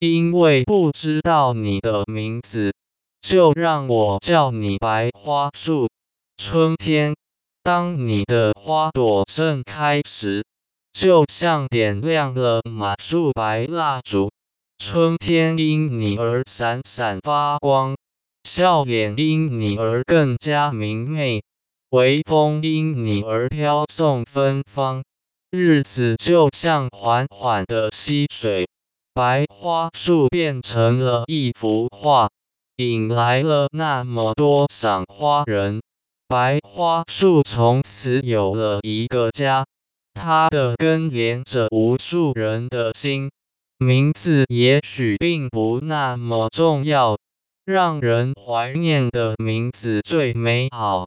因为不知道你的名字，就让我叫你白花树。春天，当你的花朵盛开时，就像点亮了满树白蜡烛。春天因你而闪闪发光，笑脸因你而更加明媚，微风因你而飘送芬芳。日子就像缓缓的溪水，白花树变成了一幅画，引来了那么多赏花人。白花树从此有了一个家，它的根连着无数人的心。名字也许并不那么重要，让人怀念的名字最美好。